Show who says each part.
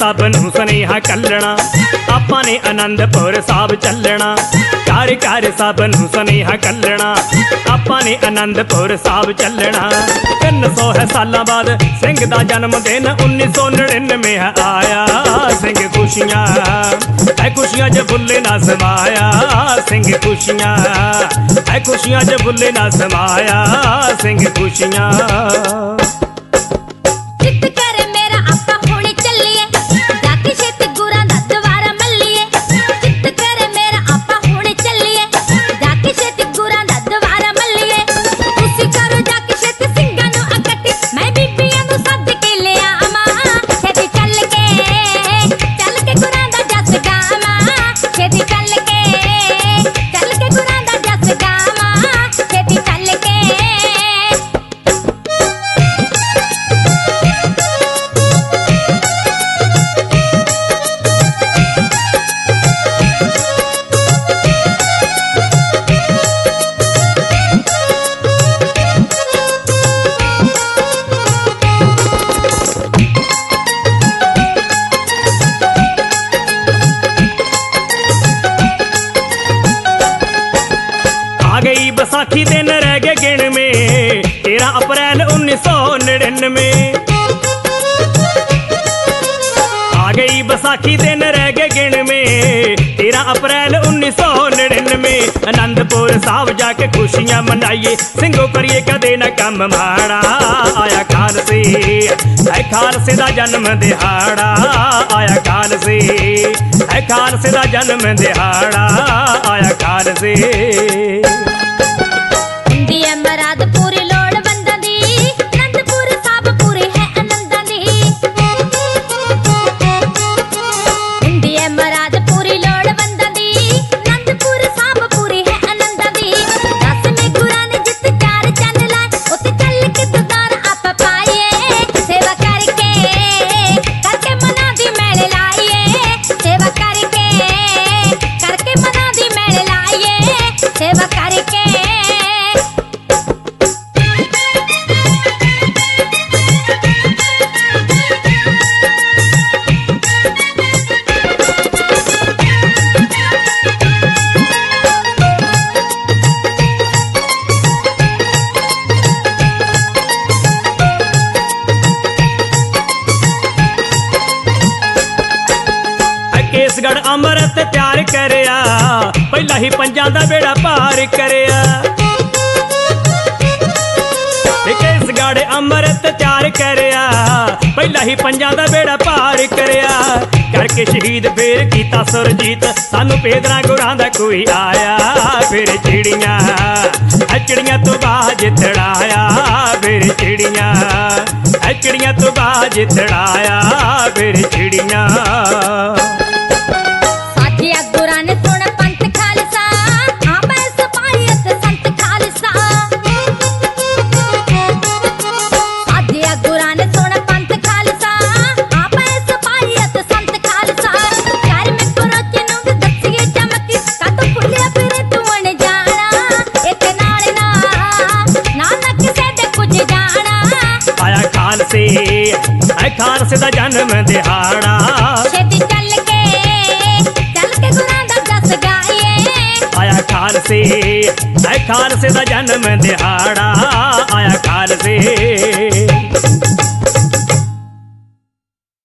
Speaker 1: सब नूं सुनेहा कल्लना, आपां ने आनंदपुर साहब चलना। घर घर सब नूं सुनेहा कल्लना, आपां ने आनंदपुर साहब चलना। 300 सालां बाद सिंह दा जन्म दिन 1999 आया। सिंह खुशियां है खुशियां ज भुल्ले ना समाया। सिंह खुशियां है खुशियां ज भुल्ले ना समाया। सिंह खुशियां बैसाखी दिन रह गए गिण में 13 अप्रैल 1999। आ गई बैसाखी दिन रह गए गिण में 13 अप्रैल 1999। आनंदपुर साहब जाके खुशियां मनाइए, सिंगो करिए कदे न कम माड़ा। आया खालसे है खालसे दा जन्म दिहाड़ा। आया खालसे है खालसे दा जन्म दिहाड़ा। आया खालसे केसगढ़ अमृत प्यार करया, पहला ही पंजां दा बेड़ा पार करया। केसगढ़ अमृत प्यार करया, पहला ही पंजां दा बेड़ा पार करया। करके शहीद फिर कीता सुरजीत, सानू पेदरा गुरां दा कोई आया। फिर चिड़ियां चिड़ियां तो बाज तड़ाया। फिर चिड़ियां तो बाज तड़ाया। फिर चिड़ियां खालसे दा जन्म दिहाड़ा।
Speaker 2: छेती चल के गुरां दा जस गाइए।
Speaker 1: आया खालसे दा जन्म दिहाड़ा।